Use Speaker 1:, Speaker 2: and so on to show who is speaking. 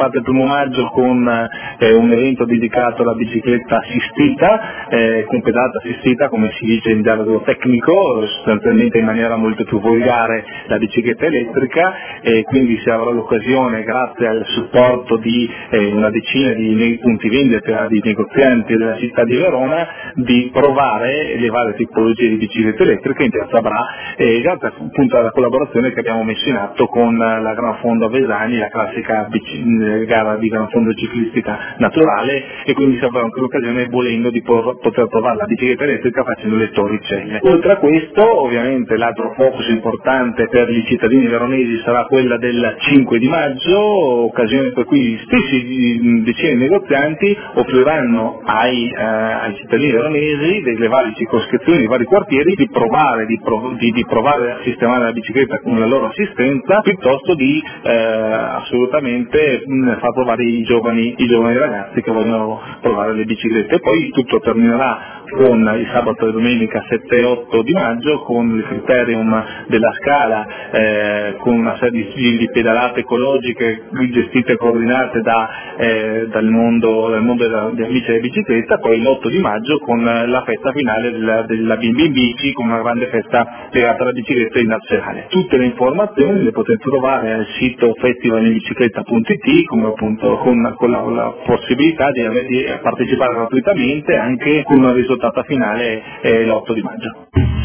Speaker 1: partecipato il 1 maggio con un evento dedicato alla bicicletta assistita, con pedata assistita come si dice in gergo tecnico, sostanzialmente in maniera molto più volgare la bicicletta elettrica, e quindi si avrà l'occasione, grazie al supporto di una decina di punti vendita di negozianti della città di Verona, di provare le varie tipologie di biciclette elettriche in piazza Bra, grazie appunto alla collaborazione che abbiamo messo in atto con la Gran Fondo Avesani, la classica gara di Gran Fondo ciclistica naturale, e quindi si avrà anche l'occasione, volendo, di poter provare la bicicletta elettrica facendo le torricelle. Oltre a questo, ovviamente l'altro focus importante per i cittadini veronesi sarà quella del 5 di maggio, occasione per cui gli stessi decine di negozianti offriranno ai cittadini veronesi delle varie circoscrizioni, dei vari quartieri, di provare a sistemare la bicicletta con la loro assistenza, piuttosto di assolutamente far provare i giovani ragazzi che vogliono provare le biciclette. Poi tutto terminerà con il sabato e domenica 7 e 8 di maggio con il criterium della Scala, con una serie di pedalate ecologiche gestite e coordinate dal mondo degli amici della bicicletta. Poi l'8 di maggio con la festa finale della Bimbi in Bici, con una grande festa legata alla bicicletta nazionale. Tutte le informazioni le potete trovare al sito festivalinbicicletta.it, come appunto con la possibilità di partecipare gratuitamente, anche con una risultata finale l'8 di maggio.